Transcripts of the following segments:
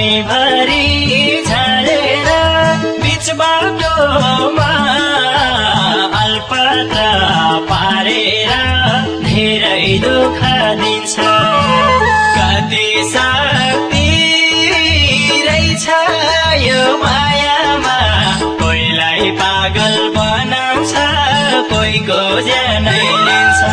भैभरि झरेर बीच बाटोमा अल्पत्र पारेर धेरै दुःख दिन्छ। कति शक्ति रहेछ यो मायामा, कोहीलाई पागल बनाउँछ, कोहीको ज्यानै लिन्छ।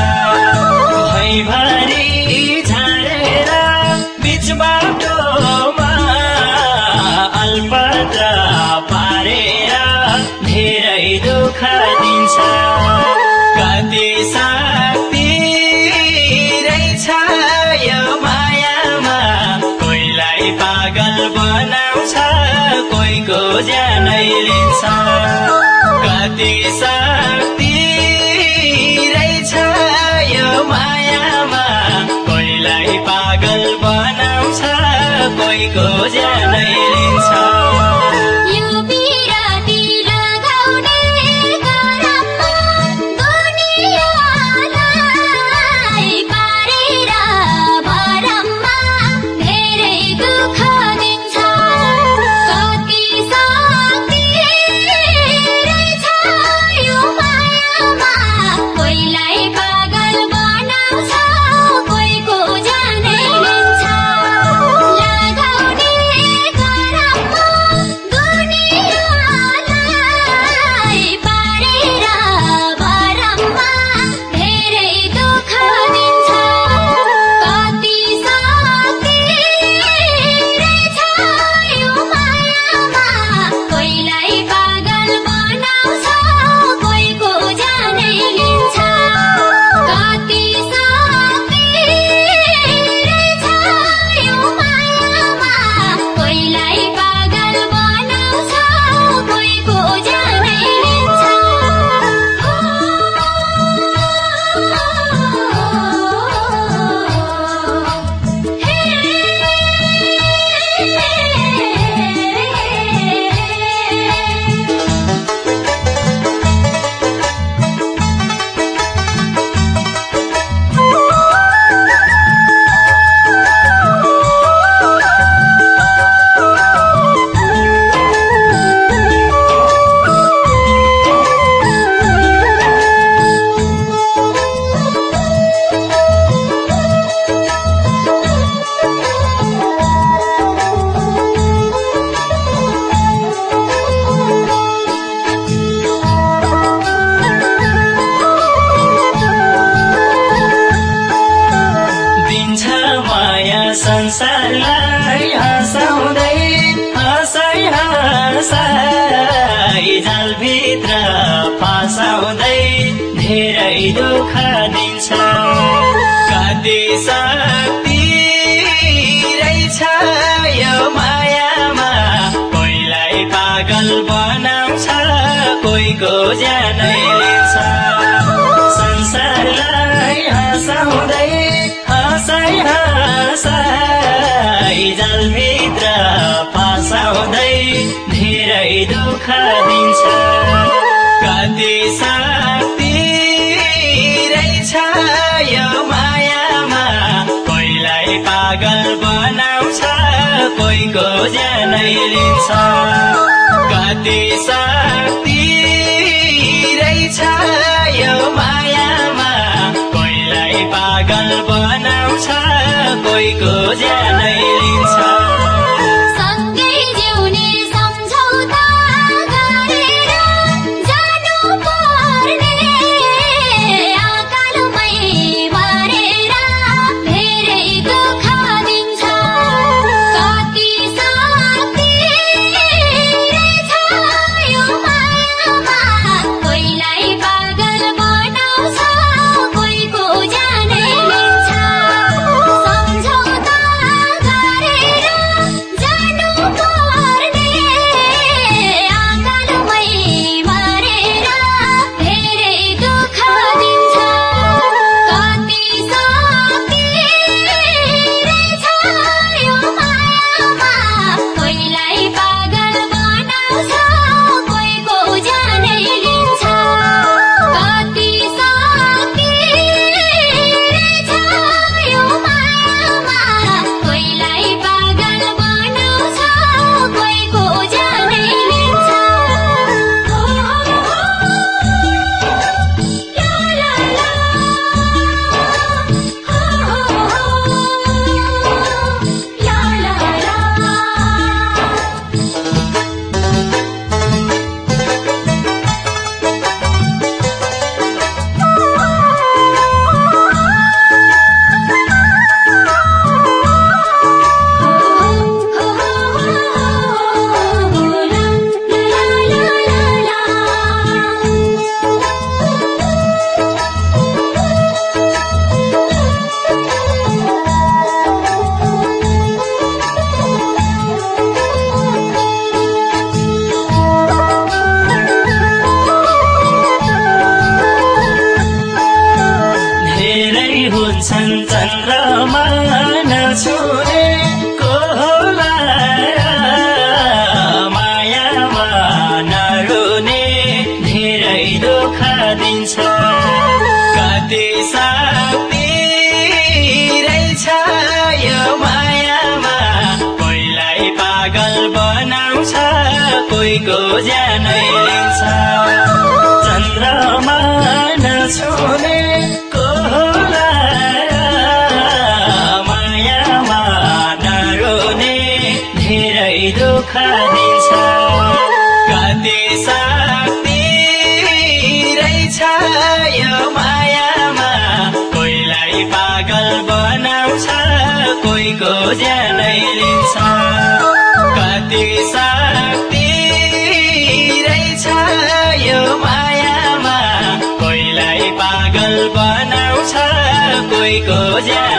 भैभरि झरेर बीच बाटोमा अल्पत्र पारेर धेरै दुःख दिन्छ। कति शक्ति रहेछ यो मायामा, कोहीलाई पागल बनाउँछ, कोहीको ज्यानै लिन्छ। कति शक्ति रहेछ यो मायामा, कोहीलाई पागल बनाउँछ, कोहीको ज्यानै लिन्छ। संसारलाई हँसाउँदै हँसाइ हँसाइ जालभित्र फसाउँदै धेरै दुःख दिन्छ। कति शक्ति रहेछ यो मायामा, कोहीलाई पागल बनाउँछ, कोहीको ज्यानै लिन्छ। संसारलाई हँसाउँदै हँसाइ हँसाइ जालभित्र फसाउँदै धेरै दुःख दिन्छ। कति शक्ति रहेछ यो मायामा, कोहीलाई पागल बनाउँछ, कोहीको ज्यानै लिन्छ। कति शक्ति रहेछ यो मायामा, कोहीलाई पागल बनाउँछ, कोहीको ज्यानै लिन्छ। पागल बनाउँछ, भन्छन् चन्द्रमा नछुने को होला मायामा नरुने धेरै दुःख दिन्छ कति शक्ति रहेछ यो मायामा कोहीलाई पागल बनाउँछ कोहीको ज्यानै लिन्छ चन्द्रमा नछुने को होला मायामा नरुने धेरै दुःख दिन्छ कति शक्ति रहेछ यो मायामा कोहीलाई पागल बनाउँछ कोहीको ज्यानै लिन्छ कति शक्ति रहेछ यो मायामा कोहीलाई पागल बनाउँछ कोहीको ज्यान